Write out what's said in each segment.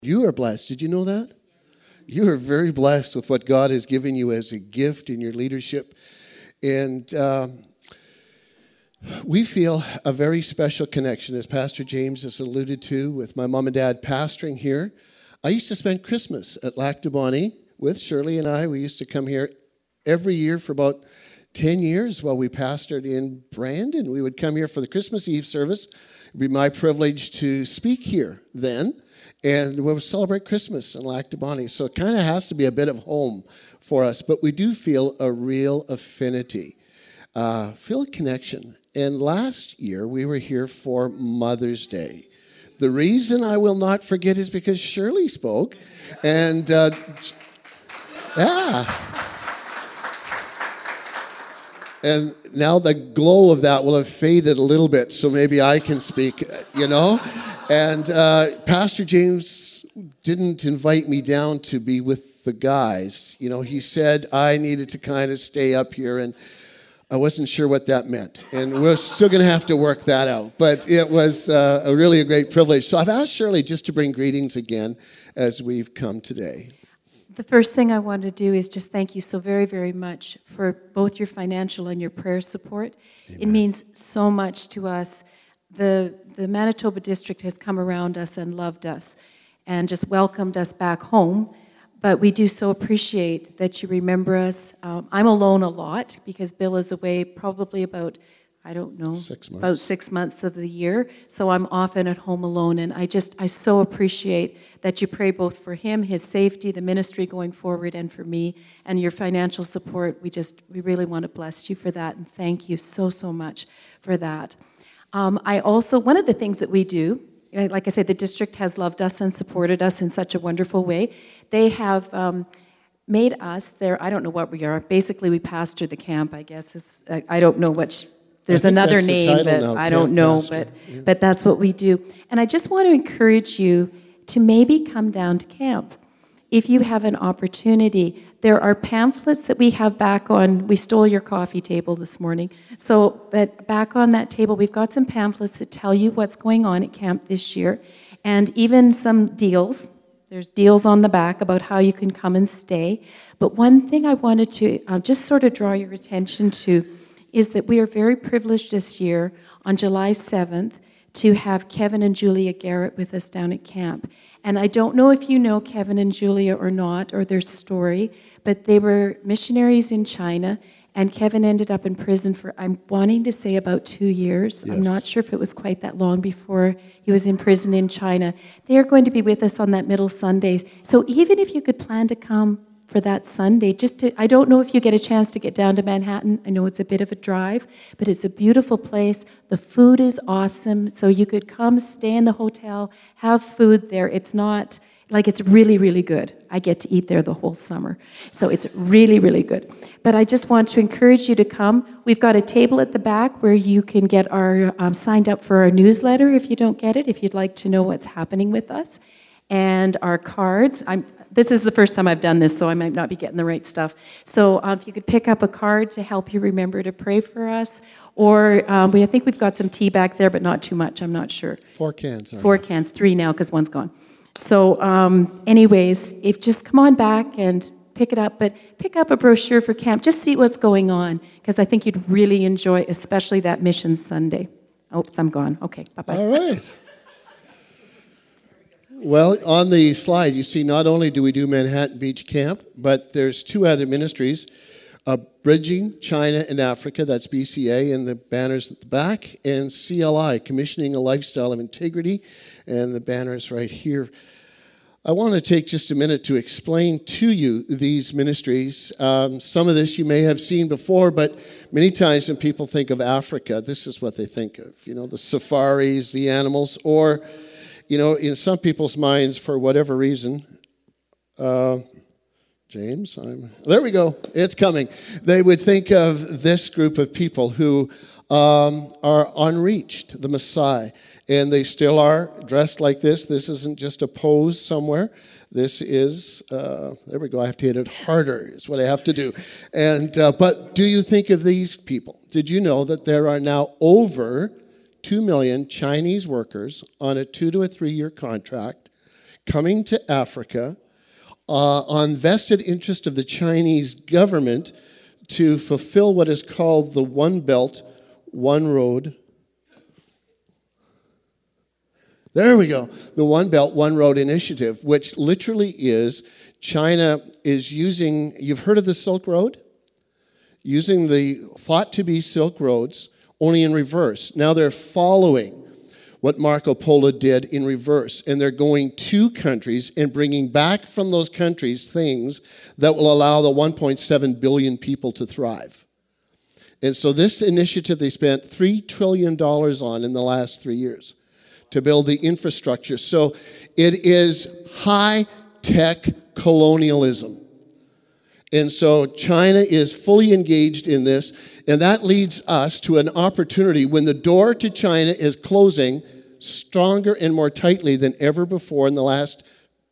You are blessed. Did you know that? You are very blessed with what God has given you as a gift in your leadership. And we feel a very special connection, as Pastor James has alluded to, with my mom and dad pastoring here. I used to spend Christmas at Lac du Bonnet with Shirley and I. We used to come here every year for about 10 years while we pastored in Brandon. We would come here for the Christmas Eve service. It would be my privilege to speak here then. And we'll celebrate Christmas in Lac du Bonnet. So it kind of has to be a bit of home for us. But we do feel a real affinity, feel a connection. And last year, we were here for Mother's Day. The reason I will not forget is because Shirley spoke. And, And now the glow of that will have faded a little bit, so maybe I can speak, And Pastor James didn't invite me down to be with the guys. He said I needed to kind of stay up here, and I wasn't sure what that meant. And we're still going to have to work that out. But it was really a great privilege. So I've asked Shirley just to bring greetings again as we've come today. The first thing I want to do is just thank you so very, very much for both your financial and your prayer support. Amen. It means so much to us. The Manitoba District has come around us and loved us and just welcomed us back home. But we do so appreciate that you remember us. I'm alone a lot because Bill is away probably about, 6 months. About 6 months of the year. So I'm often at home alone. And I so appreciate that you pray both for him, his safety, the ministry going forward, and for me, and your financial support. We really want to bless you for that. And thank you so, so much for that. One of the things that we do, like I said, the district has loved us and supported us in such a wonderful way. They have made us I don't know what we are. Basically, we pastor the camp, I guess. I don't know there's another name, but I don't know, but that's what we do. And I just want to encourage you to maybe come down to camp. If you have an opportunity, there are pamphlets that we have back on. We stole your coffee table this morning. But back on that table, we've got some pamphlets that tell you what's going on at camp this year, and even some deals. There's deals on the back about how you can come and stay. But one thing I wanted to just sort of draw your attention to is that we are very privileged this year on July 7th to have Kevin and Julia Garrett with us down at camp. And I don't know if you know Kevin and Julia or not, or their story, but they were missionaries in China, and Kevin ended up in prison for, I'm wanting to say, about 2 years. Yes. I'm not sure if it was quite that long before he was in prison in China. They are going to be with us on that middle Sunday. So even if you could plan to come for that Sunday, I don't know if you get a chance to get down to Manhattan. I know it's a bit of a drive, but it's a beautiful place. The food is awesome, so you could come, stay in the hotel, have food there. It's really, really good. I get to eat there the whole summer, so it's really, really good. But I just want to encourage you to come. We've got a table at the back where you can get signed up for our newsletter if you don't get it, if you'd like to know what's happening with us. And our cards. This is the first time I've done this, so I might not be getting the right stuff. So if you could pick up a card to help you remember to pray for us, or I think we've got some tea back there, but not too much, I'm not sure. 4 cans. 4 cans, 3 now because one's gone. So anyways, just come on back and pick it up, but pick up a brochure for camp. Just see what's going on, because I think you'd really enjoy, especially that Mission Sunday. Oops, I'm gone. Okay, bye-bye. All right. Well, on the slide, you see not only do we do Manhattan Beach Camp, but there's 2 other ministries, Bridging China and Africa, that's BCA, and the banners at the back, and CLI, Commissioning a Lifestyle of Integrity, and the banners right here. I want to take just a minute to explain to you these ministries. Some of this you may have seen before, but many times when people think of Africa, this is what they think of, the safaris, the animals, or in some people's minds, for whatever reason, James, there we go, it's coming. They would think of this group of people who are unreached, the Maasai, and they still are dressed like this. This isn't just a pose somewhere. This is, there we go, I have to hit it harder is what I have to do. And but do you think of these people? Did you know that there are now over 2 million Chinese workers on a 2 to 3 year contract coming to Africa on vested interest of the Chinese government to fulfill what is called the One Belt, One Road. There we go. The One Belt, One Road initiative, which literally is China is using, you've heard of the Silk Road? Using the thought to be Silk Roads, only in reverse. Now they're following what Marco Polo did in reverse, and they're going to countries and bringing back from those countries things that will allow the 1.7 billion people to thrive. And so this initiative they spent $3 trillion on in the last 3 years to build the infrastructure. So it is high-tech colonialism. And so China is fully engaged in this, and that leads us to an opportunity when the door to China is closing stronger and more tightly than ever before in the last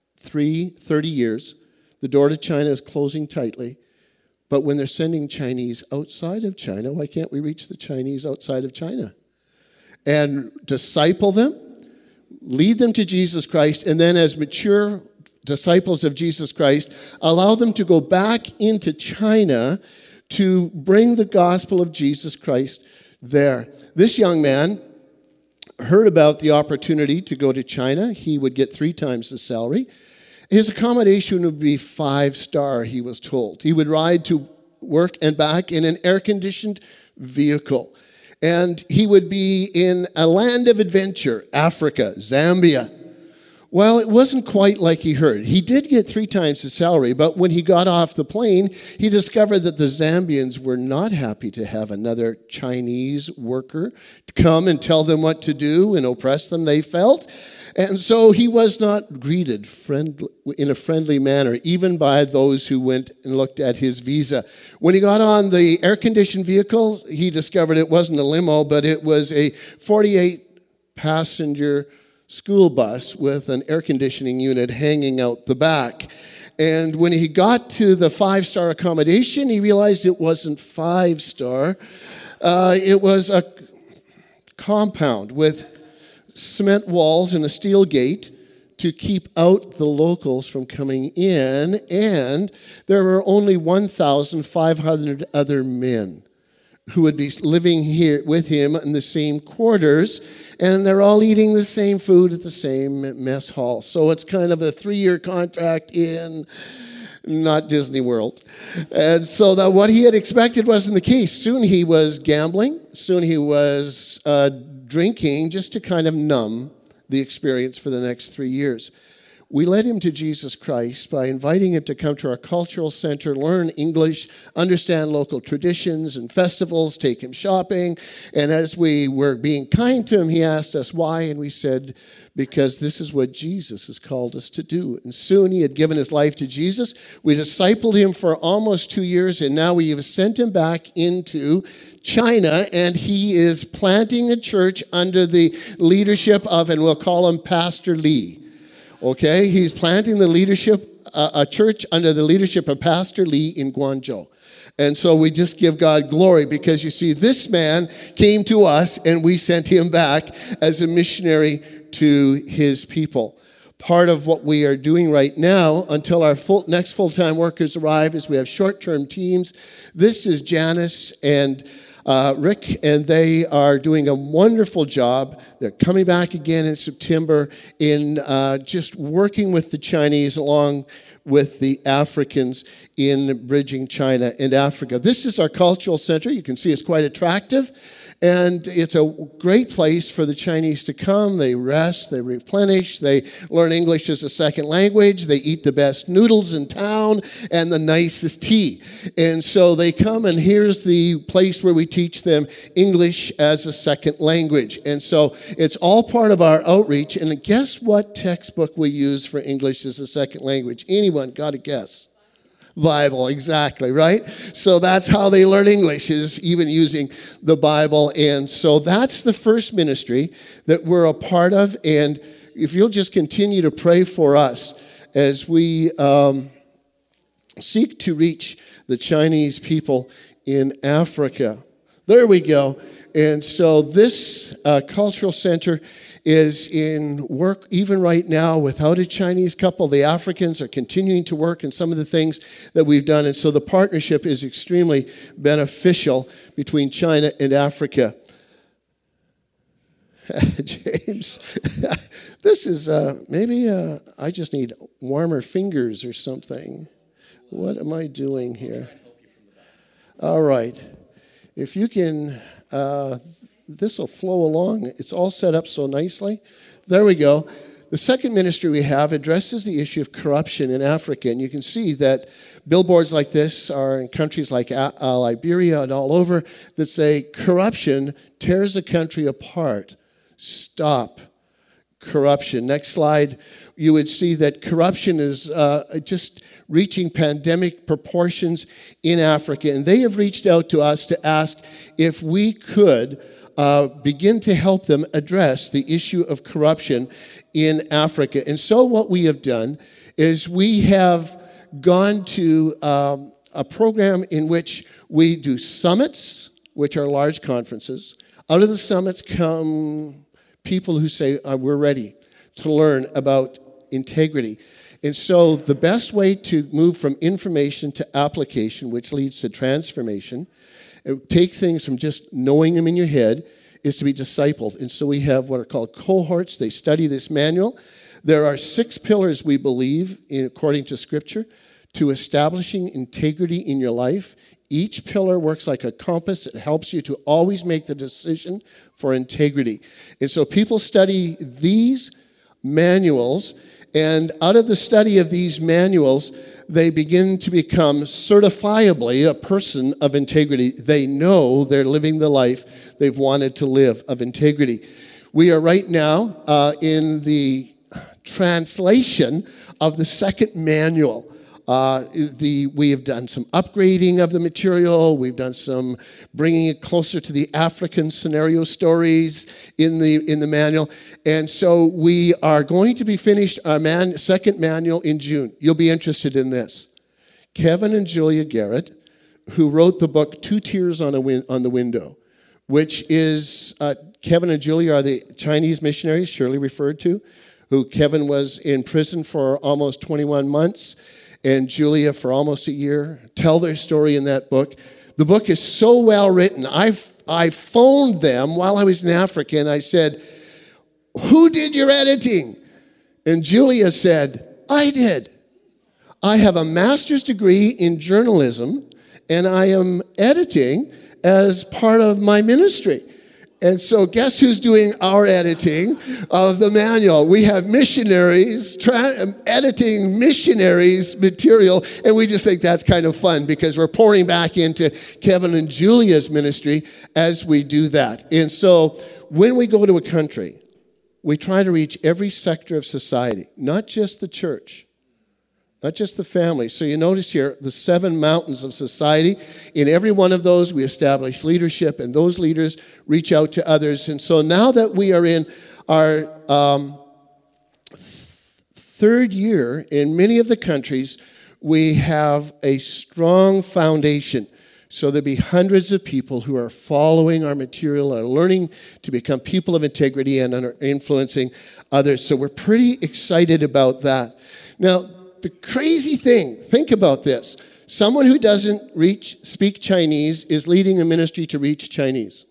30 years. The door to China is closing tightly. But when they're sending Chinese outside of China, why can't we reach the Chinese outside of China? And disciple them, lead them to Jesus Christ, and then as mature disciples of Jesus Christ, allow them to go back into China to bring the gospel of Jesus Christ there. This young man heard about the opportunity to go to China. He would get 3 times the salary. His accommodation would be 5-star, he was told. He would ride to work and back in an air-conditioned vehicle. And he would be in a land of adventure, Africa, Zambia. Well, it wasn't quite like he heard. He did get 3 times the salary, but when he got off the plane, he discovered that the Zambians were not happy to have another Chinese worker come and tell them what to do and oppress them, they felt. And so he was not greeted in a friendly manner, even by those who went and looked at his visa. When he got on the air-conditioned vehicle, he discovered it wasn't a limo, but it was a 48-passenger school bus with an air conditioning unit hanging out the back. And when he got to the 5-star accommodation, he realized it wasn't 5-star. It was a compound with cement walls and a steel gate to keep out the locals from coming in. And there were only 1,500 other men who would be living here with him in the same quarters, and they're all eating the same food at the same mess hall. So it's kind of a 3-year contract in not Disney World. And so that what he had expected wasn't the case. Soon he was gambling. Soon he was drinking just to kind of numb the experience for the next 3 years. We led him to Jesus Christ by inviting him to come to our cultural center, learn English, understand local traditions and festivals, take him shopping. And as we were being kind to him, he asked us why, and we said, because this is what Jesus has called us to do. And soon he had given his life to Jesus. We discipled him for almost 2 years, and now we have sent him back into China, and he is planting a church under the leadership of, and we'll call him Pastor Lee. Okay, he's planting a church under the leadership of Pastor Lee in Guangzhou. And so we just give God glory because you see, this man came to us and we sent him back as a missionary to his people. Part of what we are doing right now until our next full-time workers arrive is we have short-term teams. This is Janice and Rick, and they are doing a wonderful job. They're coming back again in September in just working with the Chinese along with the Africans in bridging China and Africa. This is our cultural center. You can see it's quite attractive. And it's a great place for the Chinese to come. They rest, they replenish, they learn English as a second language, they eat the best noodles in town and the nicest tea. And so they come, and here's the place where we teach them English as a second language. And so it's all part of our outreach. And guess what textbook we use for English as a second language? Anyone got a guess? Bible, exactly, right? So that's how they learn English, is even using the Bible. And so that's the first ministry that we're a part of. And if you'll just continue to pray for us as we seek to reach the Chinese people in Africa. There we go. And so this cultural center is in work even right now without a Chinese couple. The Africans are continuing to work in some of the things that we've done. And so the partnership is extremely beneficial between China and Africa. James, this is maybe I just need warmer fingers or something. What am I doing here? All right. If you can, this will flow along. It's all set up so nicely. There we go. The second ministry we have addresses the issue of corruption in Africa. And you can see that billboards like this are in countries like Liberia and all over that say corruption tears a country apart. Stop corruption. Next slide, you would see that corruption is just reaching pandemic proportions in Africa. And they have reached out to us to ask if we could begin to help them address the issue of corruption in Africa. And so what we have done is we have gone to a program in which we do summits, which are large conferences. Out of the summits come people who say, we're ready to learn about integrity. And so the best way to move from information to application, which leads to transformation, take things from just knowing them in your head, is to be discipled. And so we have what are called cohorts. They study this manual. There are 6 pillars, we believe, according to Scripture, to establishing integrity in your life. Each pillar works like a compass. It helps you to always make the decision for integrity. And so people study these manuals, and out of the study of these manuals, they begin to become certifiably a person of integrity. They know they're living the life they've wanted to live of integrity. We are right now in the translation of the second manual. We have done some upgrading of the material. We've done some bringing it closer to the African scenario stories in the manual. And so we are going to be finished our second manual in June. You'll be interested in this. Kevin and Julia Garrett, who wrote the book Two Tears on the Window, which is, Kevin and Julia are the Chinese missionaries Shirley referred to, who Kevin was in prison for almost 21 months. And Julia for almost a year, tell their story in that book. The book is so well written. I phoned them while I was in Africa, and I said, who did your editing? And Julia said, I did. I have a master's degree in journalism, and I am editing as part of my ministry. And so guess who's doing our editing of the manual? We have missionaries editing missionaries' material, and we just think that's kind of fun because we're pouring back into Kevin and Julia's ministry as we do that. And so when we go to a country, we try to reach every sector of society, not just the church, not just the family. So you notice here the 7 mountains of society. In every one of those, we establish leadership, and those leaders reach out to others. And so now that we are in our third year, in many of the countries, we have a strong foundation. So there'll be hundreds of people who are following our material, are learning to become people of integrity and are influencing others. So we're pretty excited about that. Now, the crazy thing, think about this. Someone who doesn't speak Chinese is leading a ministry to reach Chinese.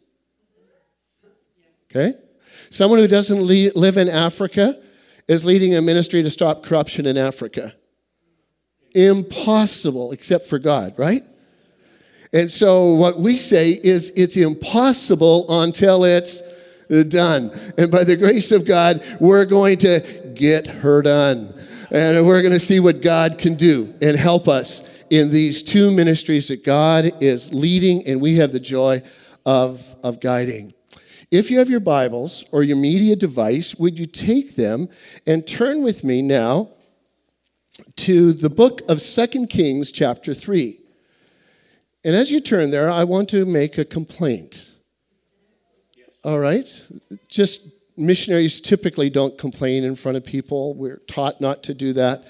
Okay? Someone who doesn't live in Africa is leading a ministry to stop corruption in Africa. Impossible, except for God, right? And so what we say is it's impossible until it's done. And by the grace of God, we're going to get her done. And we're going to see what God can do and help us in these 2 ministries that God is leading and we have the joy of guiding. If you have your Bibles or your media device, would you take them and turn with me now to the book of 2 Kings chapter 3. And as you turn there, I want to make a complaint. All right? Just missionaries typically don't complain in front of people. We're taught not to do that.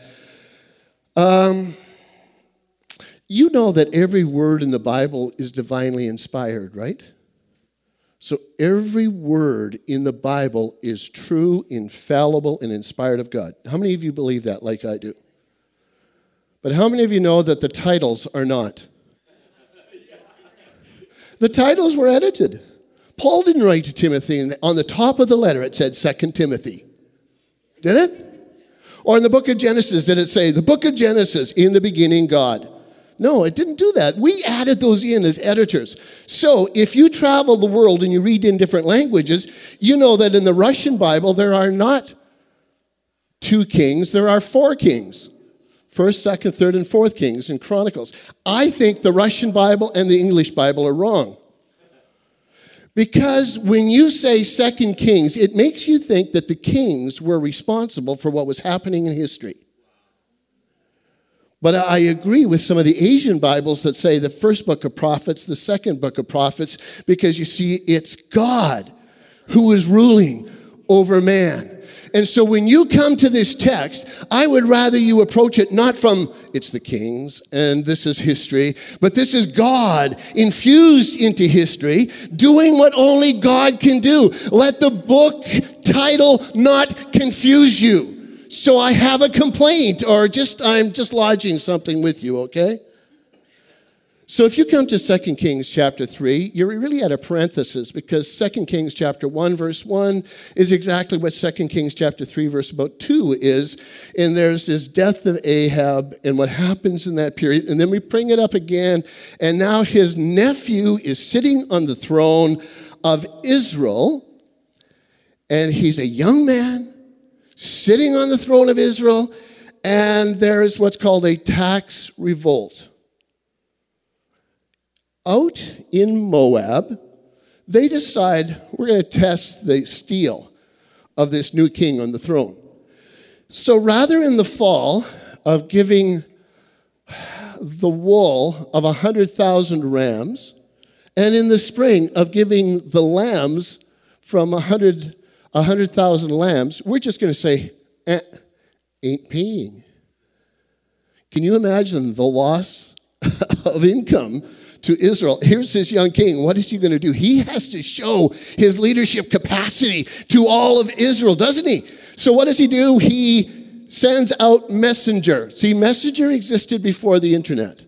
You know that every word in the Bible is divinely inspired, right? So every word in the Bible is true, infallible, and inspired of God. How many of you believe that like I do? But how many of you know that the titles are not? The titles were edited. Paul didn't write to Timothy, and on the top of the letter it said 2 Timothy. Did it? Or in the book of Genesis, did it say, the book of Genesis, in the beginning, God? No, it didn't do that. We added those in as editors. So if you travel the world and you read in different languages, you know that in the Russian Bible, there are not 2 kings, there are 4 kings. 1st, 2nd, 3rd, and 4th Kings and Chronicles. I think the Russian Bible and the English Bible are wrong. Because when you say 2 Kings, it makes you think that the kings were responsible for what was happening in history. But I agree with some of the Asian Bibles that say the first book of prophets, the second book of prophets, because you see, it's God who is ruling over man. And so when you come to this text, I would rather you approach it not from, it's the kings, and this is history, but this is God infused into history, doing what only God can do. Let the book title not confuse you. So I have a complaint, or I'm just lodging something with you, okay? So if you come to 2 Kings chapter 3, you're really at a parenthesis, because 2 Kings chapter 1 verse 1 is exactly what 2 Kings chapter 3 verse about 2 is. And there's this death of Ahab and what happens in that period. And then we bring it up again. And now his nephew is sitting on the throne of Israel. And he's a young man sitting on the throne of Israel. And there is what's called a tax revolt. Out in Moab, they decide we're going to test the steel of this new king on the throne. So rather in the fall of giving the wool of 100,000 rams, and in the spring of giving the lambs from 100,000 lambs, we're just going to say, ain't paying. Can you imagine the loss of income to Israel? Here's this young king. What is he going to do? He has to show his leadership capacity to all of Israel, doesn't he? So what does he do? He sends out messenger. See, messenger existed before the internet.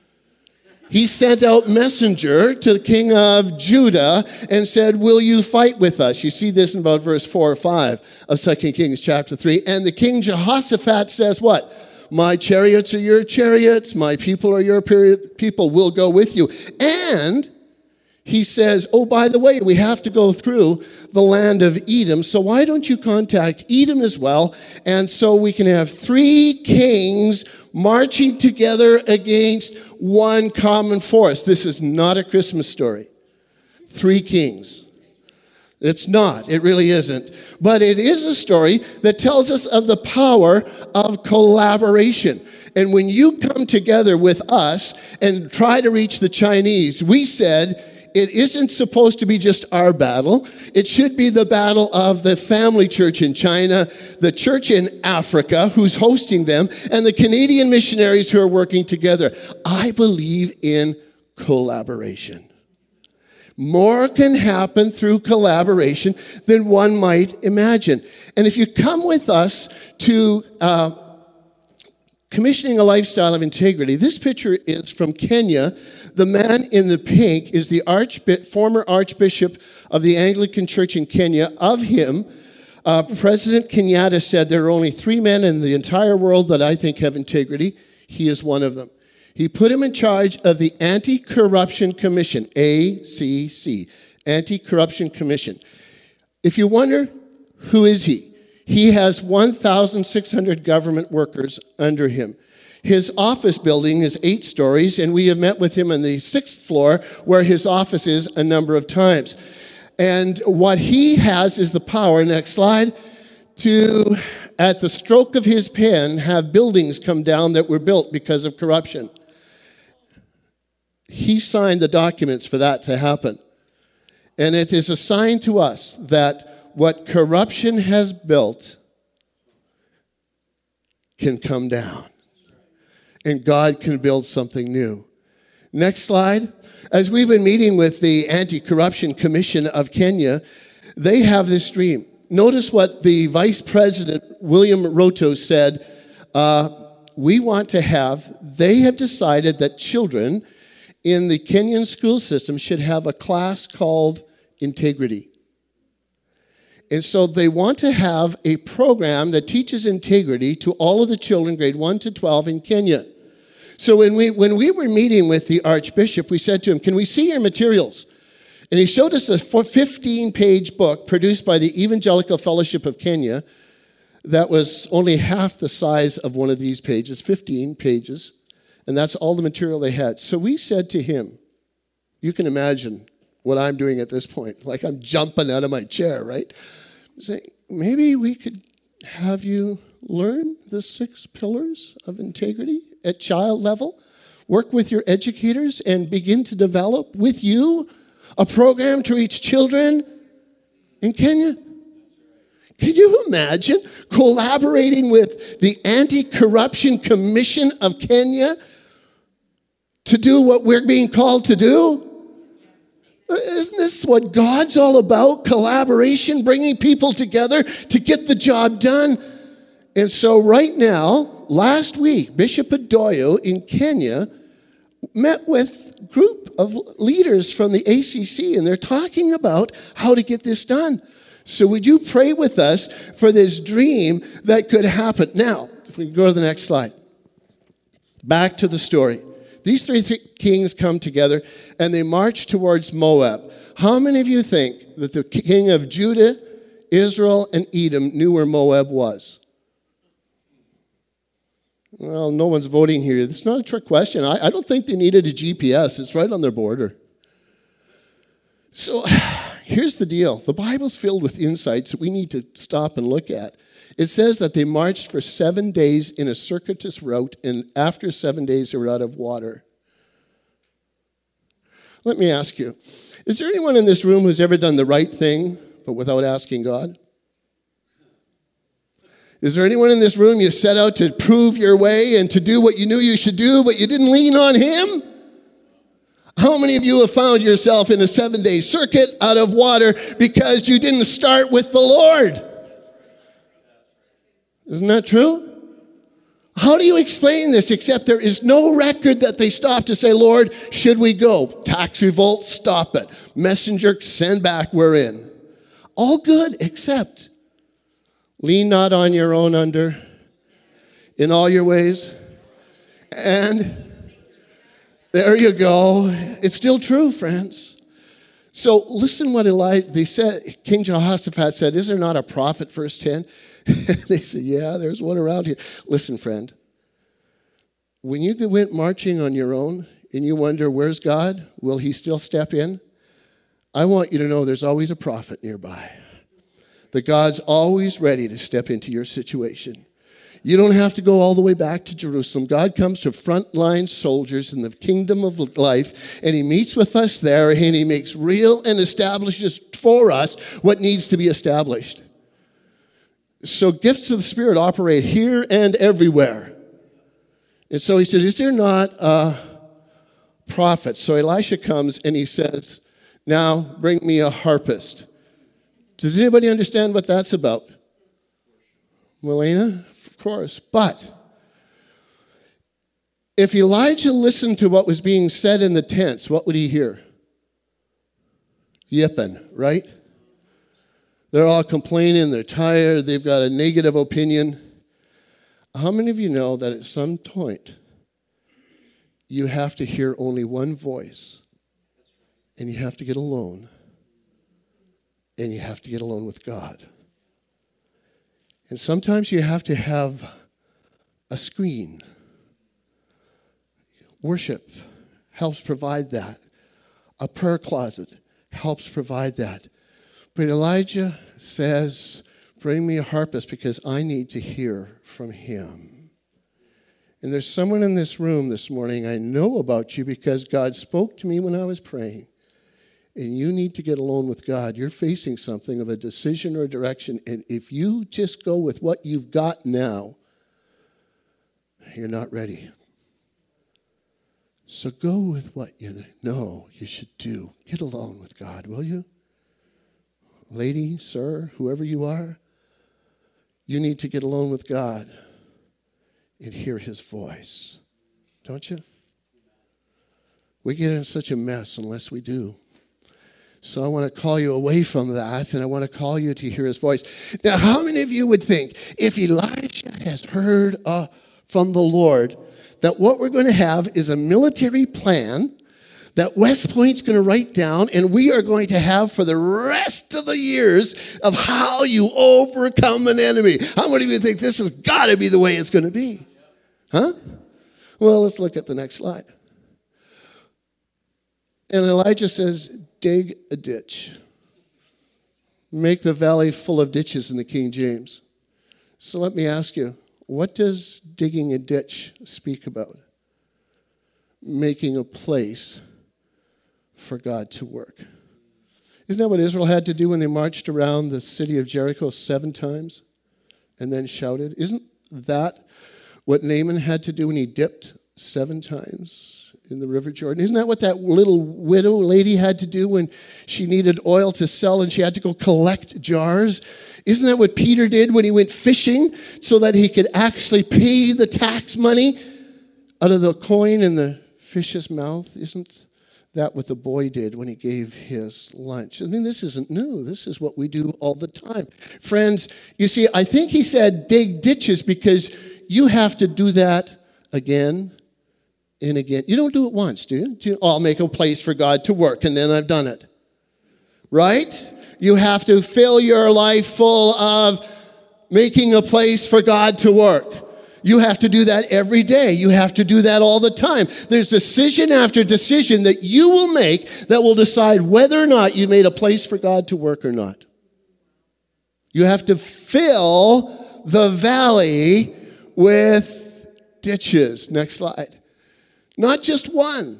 He sent out messenger to the king of Judah and said, will you fight with us? You see this in about verse 4 or 5 of 2 Kings chapter 3. And the king Jehoshaphat says what? My chariots are your chariots. My people are your people. We'll go with you. And he says, oh, by the way, we have to go through the land of Edom. So why don't you contact Edom as well? And so we can have 3 kings marching together against one common force. This is not a Christmas story. 3 kings. It's not. It really isn't. But it is a story that tells us of the power of collaboration. And when you come together with us and try to reach the Chinese, we said it isn't supposed to be just our battle. It should be the battle of the family church in China, the church in Africa who's hosting them, and the Canadian missionaries who are working together. I believe in collaboration. More can happen through collaboration than one might imagine. And if you come with us to commissioning a lifestyle of integrity, this picture is from Kenya. The man in the pink is the former Archbishop of the Anglican Church in Kenya. Of him, President Kenyatta said there are only 3 men in the entire world that I think have integrity. He is one of them. He put him in charge of the Anti-Corruption Commission, ACC, Anti-Corruption Commission. If you wonder, who is he? He has 1,600 government workers under him. His office building is 8 stories, and we have met with him on the 6th floor, where his office is a number of times. And what he has is the power, next slide, to, at the stroke of his pen, have buildings come down that were built because of corruption. He signed the documents for that to happen. And it is a sign to us that what corruption has built can come down. And God can build something new. Next slide. As we've been meeting with the Anti-Corruption Commission of Kenya, they have this dream. Notice what the Vice President, William Ruto, said. They have decided that children in the Kenyan school system should have a class called integrity. And so they want to have a program that teaches integrity to all of the children, grade 1 to 12 in Kenya. So when we were meeting with the Archbishop, we said to him, can we see your materials? And he showed us a 15-page book produced by the Evangelical Fellowship of Kenya that was only half the size of one of these pages, 15 pages, and that's all the material they had. So we said to him, you can imagine what I'm doing at this point, like I'm jumping out of my chair, right? Saying, maybe we could have you learn the 6 pillars of integrity at child level, work with your educators, and begin to develop with you a program to reach children in Kenya. Can you imagine collaborating with the Anti-Corruption Commission of Kenya to do what we're being called to do? Isn't this what God's all about? Collaboration, bringing people together to get the job done. And so right now, last week, Bishop Adoyo in Kenya met with a group of leaders from the ACC, and they're talking about how to get this done. So would you pray with us for this dream that could happen? Now, if we can go to the next slide. Back to the story. These three kings come together, and they march towards Moab. How many of you think that the king of Judah, Israel, and Edom knew where Moab was? Well, no one's voting here. It's not a trick question. I don't think they needed a GPS. It's right on their border. So here's the deal. The Bible's filled with insights that we need to stop and look at. It says that they marched for 7 days in a circuitous route, and after 7 days, they were out of water. Let me ask you, is there anyone in this room who's ever done the right thing, but without asking God? Is there anyone in this room you set out to prove your way and to do what you knew you should do, but you didn't lean on Him? How many of you have found yourself in a 7-day circuit out of water because you didn't start with the Lord? Isn't that true? How do you explain this except there is no record that they stopped to say, Lord, should we go? Tax revolt, stop it. Messenger, send back, we're in. All good except lean not on your own under in all your ways. And there you go. It's still true, friends. So listen what they said. King Jehoshaphat said, is there not a prophet, verse 10? They said, yeah, there's one around here. Listen, friend, when you went marching on your own and you wonder, where's God? Will He still step in? I want you to know there's always a prophet nearby. That God's always ready to step into your situation. You don't have to go all the way back to Jerusalem. God comes to frontline soldiers in the kingdom of life, and He meets with us there, and He makes real and establishes for us what needs to be established. So gifts of the Spirit operate here and everywhere. And so he said, is there not a prophet? So Elisha comes and he says, now bring me a harpist. Does anybody understand what that's about? Melina? Of course. But if Elijah listened to what was being said in the tents, what would he hear? Yipping, right? They're all complaining, they're tired, they've got a negative opinion. How many of you know that at some point you have to hear only one voice and you have to get alone and you have to get alone with God? And sometimes you have to have a screen. Worship helps provide that. A prayer closet helps provide that. But Elijah says, bring me a harpist because I need to hear from Him. And there's someone in this room this morning, I know about you because God spoke to me when I was praying. And you need to get alone with God. You're facing something of a decision or a direction. And if you just go with what you've got now, you're not ready. So go with what you know you should do. Get alone with God, will you? Lady, sir, whoever you are, you need to get alone with God and hear his voice. Don't you? We get in such a mess unless we do. So I want to call you away from that, and I want to call you to hear his voice. Now, how many of you would think if Elijah has heard from the Lord that what we're going to have is a military plan that West Point's going to write down, and we are going to have for the rest of the years of how you overcome an enemy? How many of you think this has got to be the way it's going to be? Huh? Well, let's look at the next slide. And Elijah says, dig a ditch. Make the valley full of ditches in the King James. So let me ask you, what does digging a ditch speak about? Making a place for God to work. Isn't that what Israel had to do when they marched around the city of Jericho 7 times and then shouted? Isn't that what Naaman had to do when he dipped 7 times in the River Jordan? Isn't that what that little widow lady had to do when she needed oil to sell and she had to go collect jars? Isn't that what Peter did when he went fishing so that he could actually pay the tax money out of the coin in the fish's mouth? Isn't that what the boy did when he gave his lunch? I mean, this isn't new. This is what we do all the time. Friends, you see, I think he said dig ditches because you have to do that again and again. You don't do it once, do you? I'll make a place for God to work, and then I've done it. Right? You have to fill your life full of making a place for God to work. You have to do that every day. You have to do that all the time. There's decision after decision that you will make that will decide whether or not you made a place for God to work or not. You have to fill the valley with ditches. Next slide. Not just one,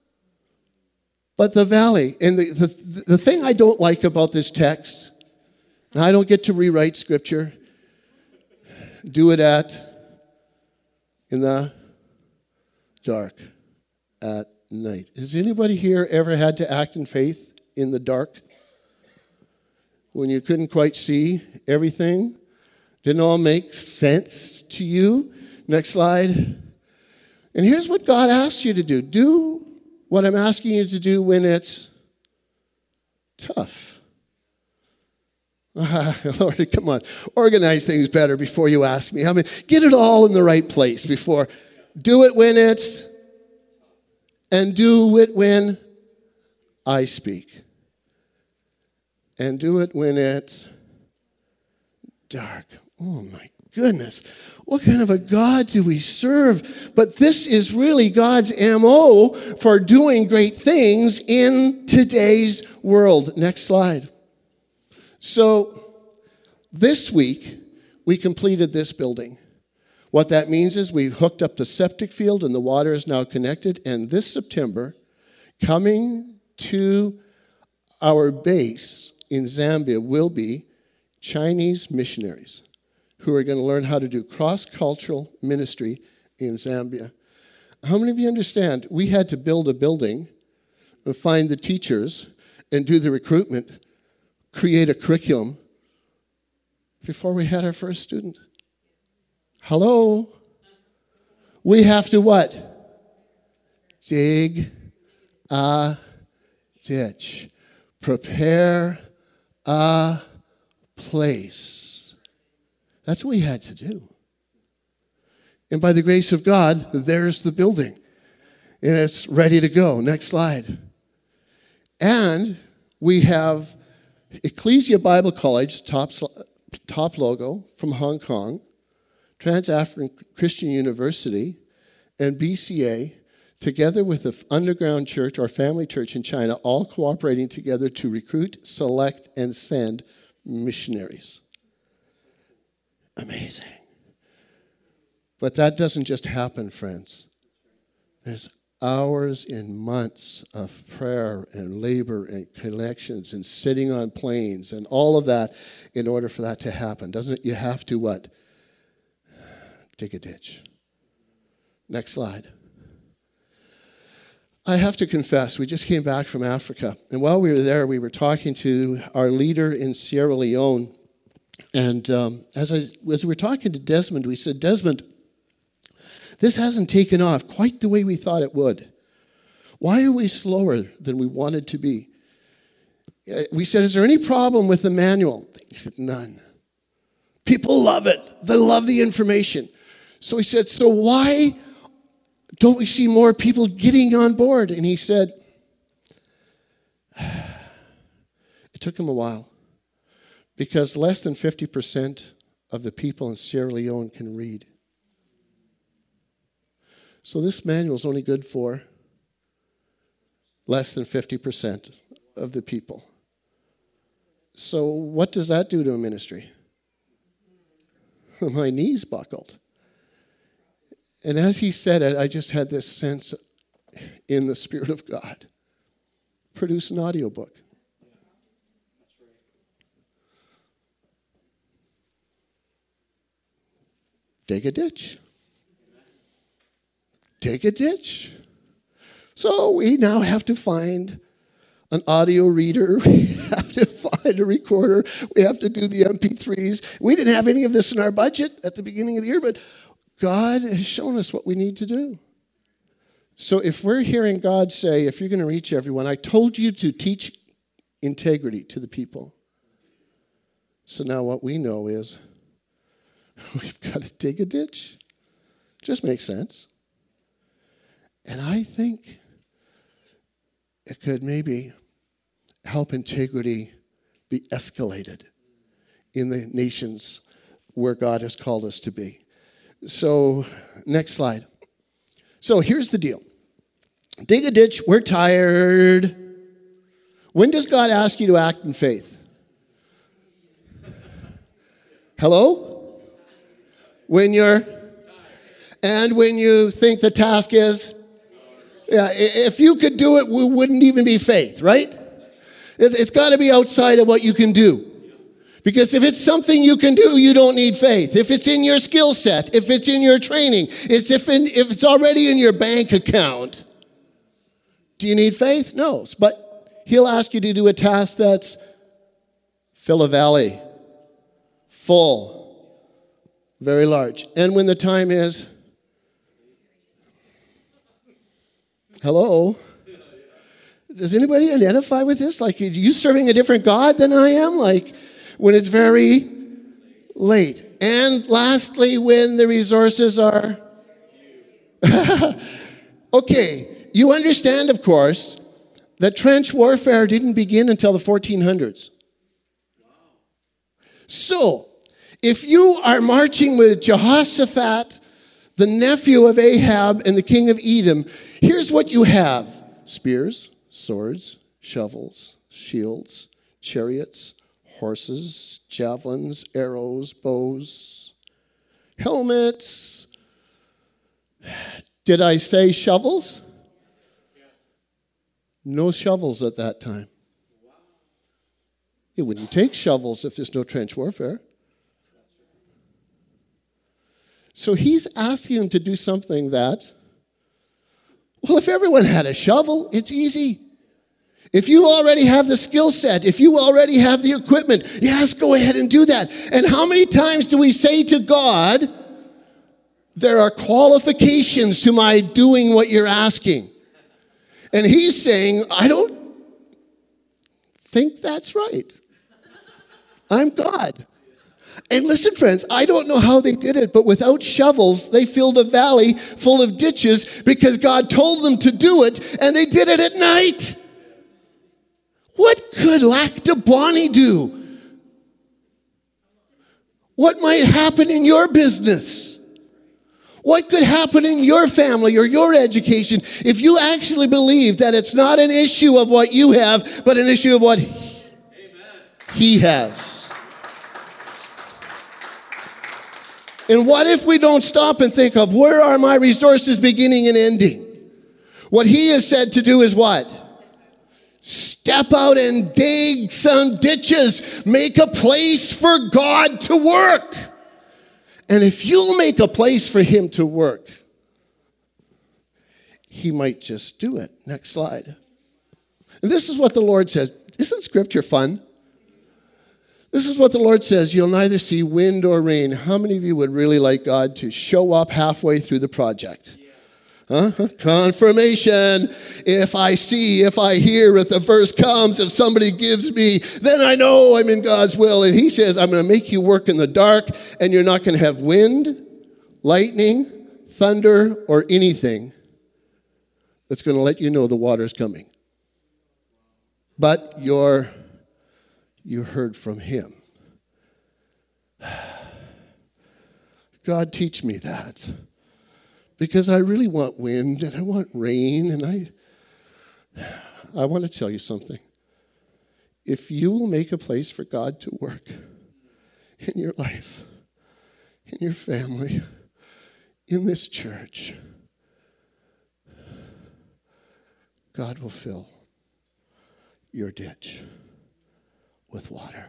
but the valley. And the thing I don't like about this text, and I don't get to rewrite Scripture, do it in the dark at night. Has anybody here ever had to act in faith in the dark? When you couldn't quite see everything? Didn't all make sense to you? Next slide. And here's what God asks you to do. Do what I'm asking you to do when it's tough. Lord, come on. Organize things better before you ask me. I mean, get it all in the right place before. Do it when it's, and do it when I speak. And do it when it's dark. Oh my goodness. What kind of a God do we serve? But this is really God's MO for doing great things in today's world. Next slide. So this week, we completed this building. What that means is we hooked up the septic field and the water is now connected. And this September, coming to our base in Zambia will be Chinese missionaries who are going to learn how to do cross-cultural ministry in Zambia. How many of you understand we had to build a building and find the teachers and do the recruitment, create a curriculum before we had our first student? Hello? We have to what? Dig a ditch. Prepare a place. That's what we had to do. And by the grace of God, there's the building. And it's ready to go. Next slide. And we have Ecclesia Bible College, top logo from Hong Kong, Trans-African Christian University, and BCA, together with the underground church, our family church in China, all cooperating together to recruit, select, and send missionaries. Amazing. But that doesn't just happen, friends. There's hours and months of prayer and labor and connections and sitting on planes and all of that in order for that to happen. Doesn't it? You have to what? Dig a ditch. Next slide. I have to confess, we just came back from Africa. And while we were there, we were talking to our leader in Sierra Leone. And as we were talking to Desmond, we said, Desmond, this hasn't taken off quite the way we thought it would. Why are we slower than we wanted to be? We said, is there any problem with the manual? He said, none. People love it. They love the information. So he said, so why don't we see more people getting on board? And he said, it took him a while because less than 50% of the people in Sierra Leone can read. So this manual is only good for less than 50% of the people. So what does that do to a ministry? My knees buckled. And as he said it, I just had this sense in the Spirit of God. Produce an audiobook. Dig a ditch. Dig a ditch. So we now have to find an audio reader. We have to find a recorder. We have to do the MP3s. We didn't have any of this in our budget at the beginning of the year, but God has shown us what we need to do. So if we're hearing God say, if you're going to reach everyone, I told you to teach integrity to the people. So now what we know is we've got to dig a ditch. Just makes sense. And I think it could maybe help integrity be escalated in the nations where God has called us to be. So, next slide. So, here's the deal. Dig a ditch. We're tired. When does God ask you to act in faith? Hello? When you're tired. And when you think the task is? Yeah, if you could do it, we wouldn't even be faith, right? It's got to be outside of what you can do. Because if it's something you can do, you don't need faith. If it's in your skill set, if it's in your training, if it's already in your bank account, do you need faith? No. But he'll ask you to do a task that's fill a valley, full, very large. And when the time is, hello? Does anybody identify with this? Like, are you serving a different God than I am? Like, when it's very late. And lastly, when the resources are... Okay, you understand, of course, that trench warfare didn't begin until the 1400s. So, if you are marching with Jehoshaphat, the nephew of Ahab and the king of Edom, here's what you have. Spears, swords, shovels, shields, chariots, horses, javelins, arrows, bows, helmets. Did I say shovels? No shovels at that time. You wouldn't take shovels if there's no trench warfare. So he's asking him to do something that, well, if everyone had a shovel, it's easy. If you already have the skill set, if you already have the equipment, yes, go ahead and do that. And how many times do we say to God, there are qualifications to my doing what you're asking? And he's saying, I don't think that's right. I'm God. And listen, friends, I don't know how they did it, but without shovels, they filled a valley full of ditches because God told them to do it, and they did it at night. What could Lac du Bonnet do? What might happen in your business? What could happen in your family or your education if you actually believe that it's not an issue of what you have, but an issue of what He has? And what if we don't stop and think of where are my resources beginning and ending? What He has said to do is what? Step out and dig some ditches. Make a place for God to work. And if you'll make a place for Him to work, he might just do it. Next slide. And this is what the Lord says. Isn't Scripture fun? This is what the Lord says. You'll neither see wind or rain. How many of you would really like God to show up halfway through the project? Huh? Confirmation. If I see, if I hear, if the verse comes, if somebody gives me, then I know I'm in God's will. And he says, I'm going to make you work in the dark, and you're not going to have wind, lightning, thunder, or anything that's going to let you know the water's coming. But you heard from him. God, teach me that. Because I really want wind and I want rain, and I want to tell you something. If you will make a place for God to work in your life, in your family, in this church, God will fill your ditch with water.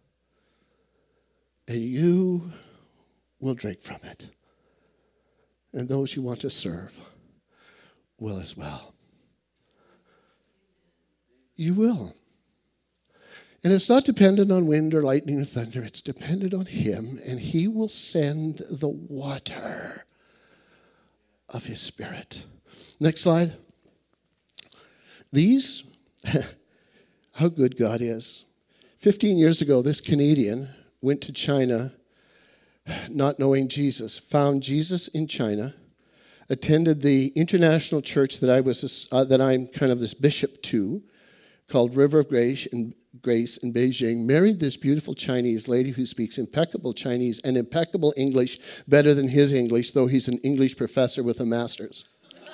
And you will drink from it. And those you want to serve will as well. You will. And it's not dependent on wind or lightning or thunder. It's dependent on him, and he will send the water of his Spirit. Next slide. These, how good God is. 15 years ago, this Canadian went to China not knowing Jesus, found Jesus in China, attended the international church that I'm kind of this bishop to, called River of Grace in Beijing, married this beautiful Chinese lady who speaks impeccable Chinese and impeccable English, better than his English, though he's an English professor with a master's.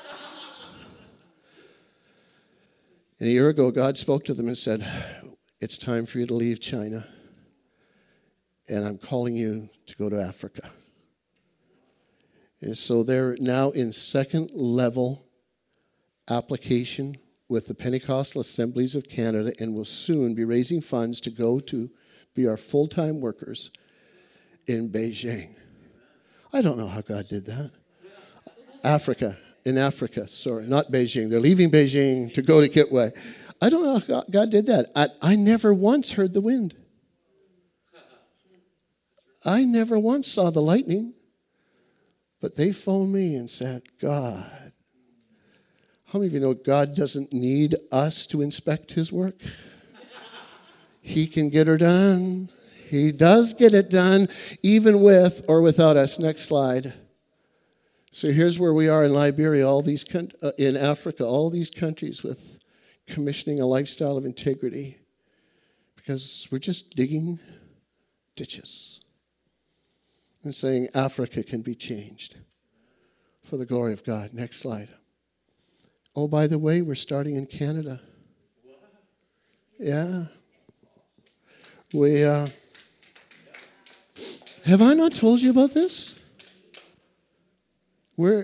And a year ago, God spoke to them and said, it's time for you to leave China, and I'm calling you to go to Africa. And so they're now in second level application with the Pentecostal Assemblies of Canada, and will soon be raising funds to go to be our full-time workers in Beijing. I don't know how God did that. In Africa, sorry, not Beijing. They're leaving Beijing to go to Kitwe. I don't know how God did that. I never once heard the wind. I never once saw the lightning. But they phoned me and said, God, how many of you know God doesn't need us to inspect his work? He can get her done. He does get it done, even with or without us. Next slide. So here's where we are in Liberia, in Africa, all these countries with commissioning a lifestyle of integrity, because we're just digging ditches and saying Africa can be changed for the glory of God. Next slide. Oh, by the way, we're starting in Canada. Yeah. Have I not told you about this? We're,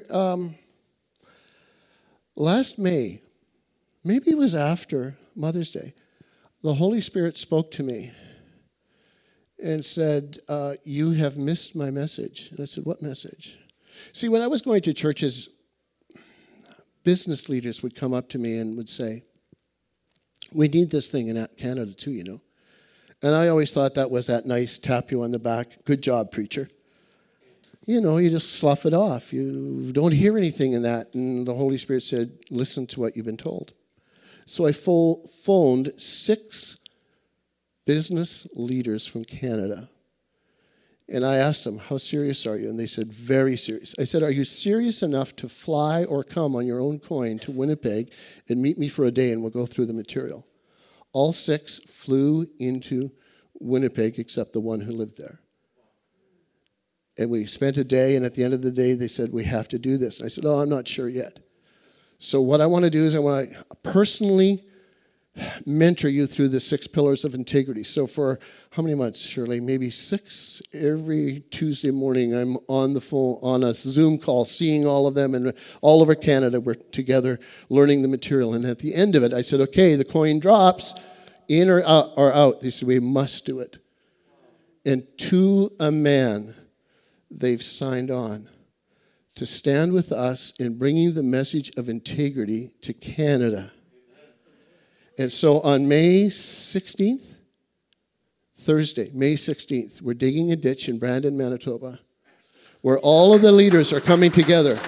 last May, maybe it was after Mother's Day, the Holy Spirit spoke to me and said, you have missed my message. And I said, what message? See, when I was going to churches, business leaders would come up to me and would say, we need this thing in Canada too, you know. And I always thought that was that nice tap you on the back, good job, preacher. You know, you just slough it off. You don't hear anything in that. And the Holy Spirit said, listen to what you've been told. So I phoned 6 business leaders from Canada. And I asked them, how serious are you? And they said, very serious. I said, are you serious enough to fly or come on your own coin to Winnipeg and meet me for a day and we'll go through the material? All 6 flew into Winnipeg except the one who lived there. And we spent a day, and at the end of the day, they said, we have to do this. And I said, oh, I'm not sure yet. So what I want to do is I want to personally mentor you through the 6 pillars of integrity. So for how many months, Shirley? Maybe 6. Every Tuesday morning, I'm on the phone, on a Zoom call, seeing all of them, and all over Canada, we're together learning the material. And at the end of it, I said, okay, the coin drops, in or out. They said, we must do it. And to a man, they've signed on to stand with us in bringing the message of integrity to Canada. And so on May 16th, Thursday, May 16th, we're digging a ditch in Brandon, Manitoba, where all of the leaders are coming together.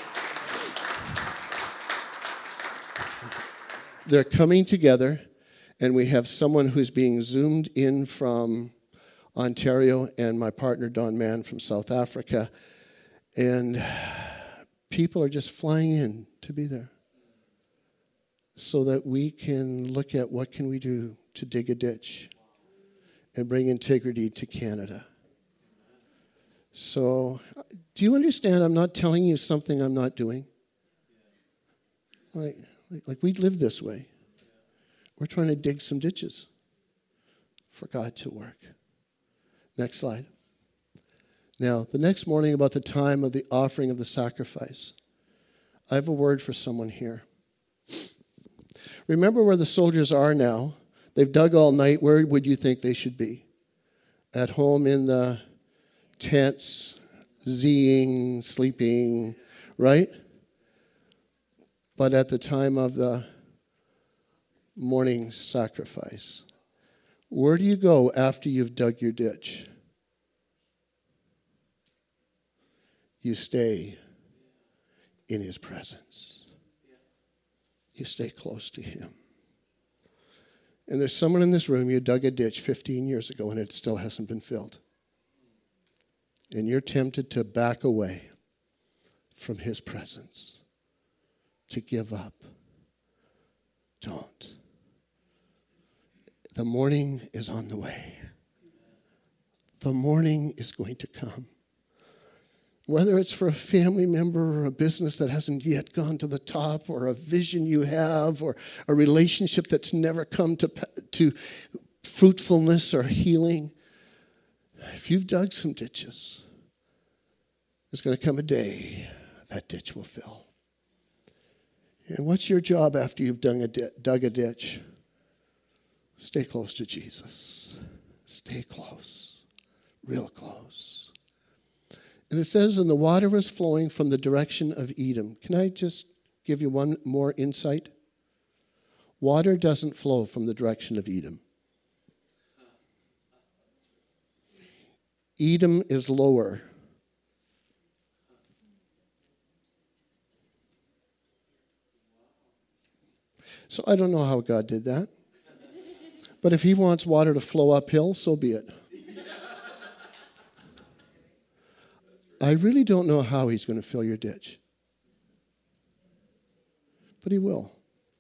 They're coming together, and we have someone who's being zoomed in from Ontario and my partner Don Mann from South Africa. And people are just flying in to be there so that we can look at what can we do to dig a ditch and bring integrity to Canada. So, do you understand I'm not telling you something I'm not doing? Like we live this way. We're trying to dig some ditches for God to work. Next slide. Now, the next morning, about the time of the offering of the sacrifice, I have a word for someone here. Remember where the soldiers are now. They've dug all night. Where would you think they should be? At home in the tents, Zing, sleeping, right? But at the time of the morning sacrifice, where do you go after you've dug your ditch? You stay in his presence. You stay close to him. And there's someone in this room, you dug a ditch 15 years ago and it still hasn't been filled. And you're tempted to back away from his presence, to give up. Don't. The morning is on the way. The morning is going to come. Whether it's for a family member or a business that hasn't yet gone to the top, or a vision you have, or a relationship that's never come to fruitfulness or healing, if you've dug some ditches, there's going to come a day that ditch will fill. And what's your job after you've dug a ditch? Stay close to Jesus. Stay close, real close. And it says, and the water was flowing from the direction of Edom. Can I just give you one more insight? Water doesn't flow from the direction of Edom. Edom is lower. So I don't know how God did that. But if he wants water to flow uphill, so be it. I really don't know how he's going to fill your ditch. But he will.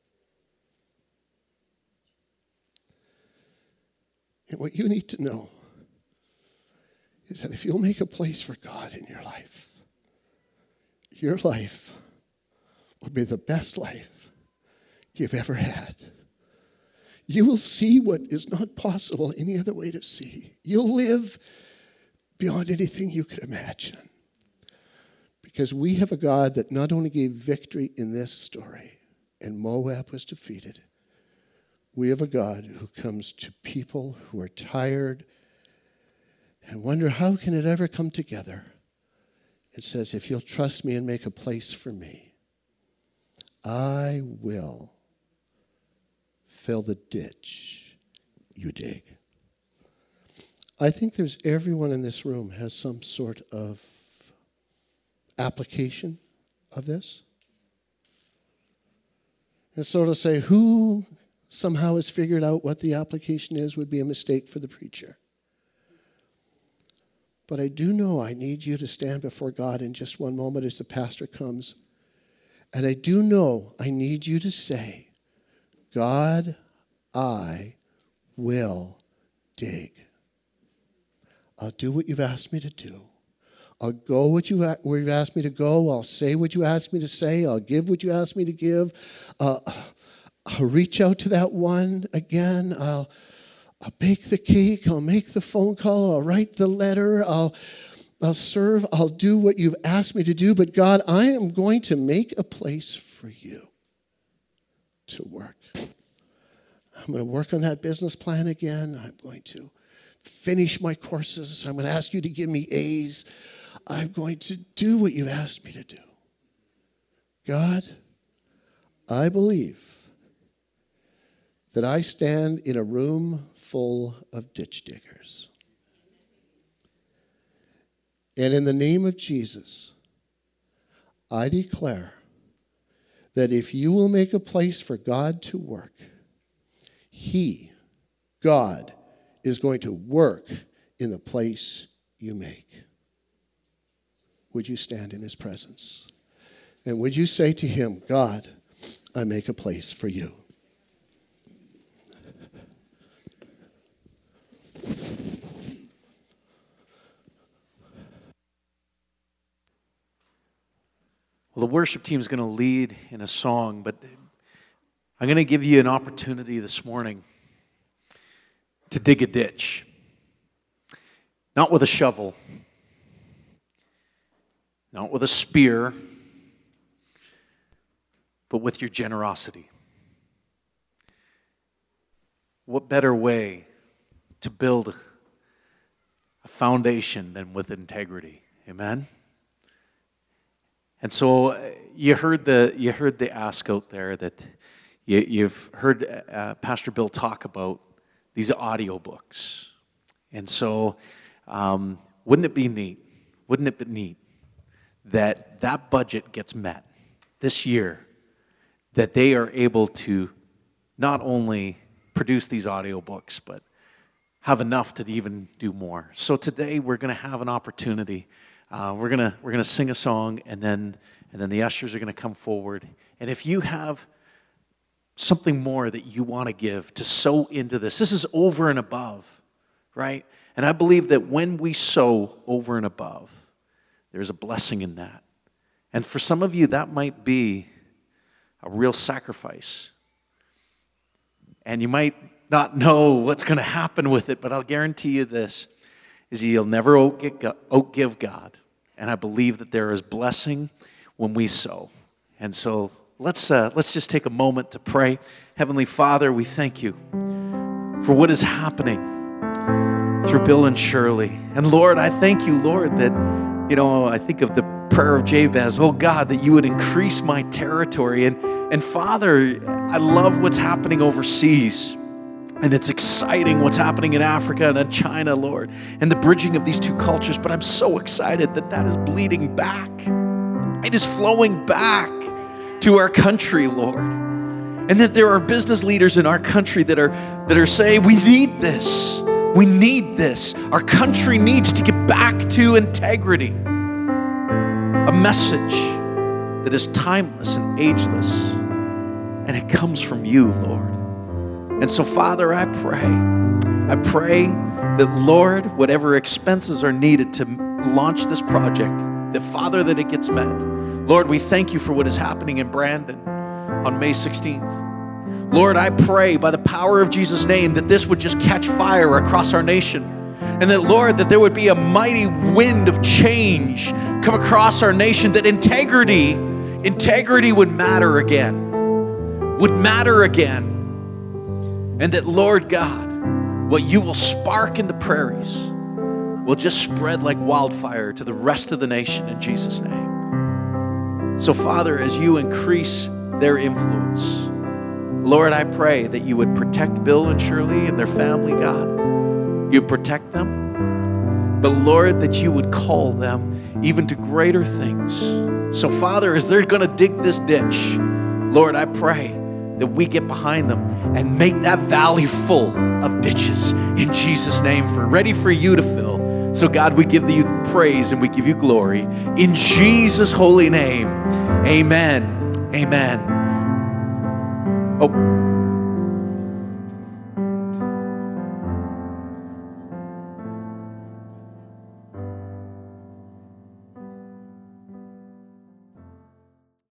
And what you need to know is that if you'll make a place for God in your life will be the best life you've ever had. You will see what is not possible any other way to see. You'll live beyond anything you could imagine. Because we have a God that not only gave victory in this story, and Moab was defeated, we have a God who comes to people who are tired and wonder, how can it ever come together? It says, if you'll trust me and make a place for me, I will fill the ditch you dig. I think there's everyone in this room has some sort of application of this. And so to say who somehow has figured out what the application is would be a mistake for the preacher. But I do know I need you to stand before God in just one moment as the pastor comes. And I do know I need you to say, God, I will dig. I'll do what you've asked me to do. I'll go where you've asked me to go. I'll say what you asked me to say. I'll give what you asked me to give. I'll reach out to that one again. I'll bake the cake. I'll make the phone call. I'll write the letter. I'll serve. I'll do what you've asked me to do. But God, I am going to make a place for you to work. I'm going to work on that business plan again. I'm going to finish my courses. I'm going to ask you to give me A's. I'm going to do what you've asked me to do. God, I believe that I stand in a room full of ditch diggers. And in the name of Jesus, I declare that if you will make a place for God to work, He, God, is going to work in the place you make. Would you stand in His presence? And would you say to Him, God, I make a place for you. Well, the worship team is going to lead in a song, but I'm going to give you an opportunity this morning to dig a ditch. Not with a shovel, not with a spear, but with your generosity. What better way to build a foundation than with integrity? Amen? And so you heard the ask out there that you've heard Pastor Bill talk about these audiobooks. And so wouldn't it be neat that that budget gets met this year, that they are able to not only produce these audiobooks, but have enough to even do more. So today we're going to have an opportunity. We're gonna sing a song, and then the ushers are going to come forward. And if you have something more that you want to give to sow into this is over and above, right? And I believe that when we sow over and above, there's a blessing in that. And for some of you, that might be a real sacrifice. And you might not know what's going to happen with it, but I'll guarantee you this, is you'll never outgive God. And I believe that there is blessing when we sow. And so let's just take a moment to pray. Heavenly Father, we thank you for what is happening through Bill and Shirley. And Lord, I thank you, Lord, that, I think of the prayer of Jabez, oh God, that you would increase my territory. And Father, I love what's happening overseas. And it's exciting what's happening in Africa and in China, Lord, and the bridging of these two cultures. But I'm so excited that is bleeding back. It is flowing back to our country, Lord. And that there are business leaders in our country that are saying, we need this. We need this. Our country needs to get back to integrity. A message that is timeless and ageless. And it comes from you, Lord. And so, Father, I pray that, Lord, whatever expenses are needed to launch this project, that, Father, that it gets met. Lord, we thank you for what is happening in Brandon on May 16th. Lord, I pray by the power of Jesus' name that this would just catch fire across our nation. And that, Lord, that there would be a mighty wind of change come across our nation, that integrity would matter again. And that, Lord God, what you will spark in the prairies will just spread like wildfire to the rest of the nation in Jesus' name. So, Father, as you increase their influence, Lord, I pray that you would protect Bill and Shirley and their family, God. You protect them. But, Lord, that you would call them even to greater things. So, Father, as they're going to dig this ditch, Lord, I pray that we get behind them and make that valley full of ditches in Jesus' name, ready for you to fill. So God, we give you praise and we give you glory. In Jesus' holy name, amen. Amen. Oh.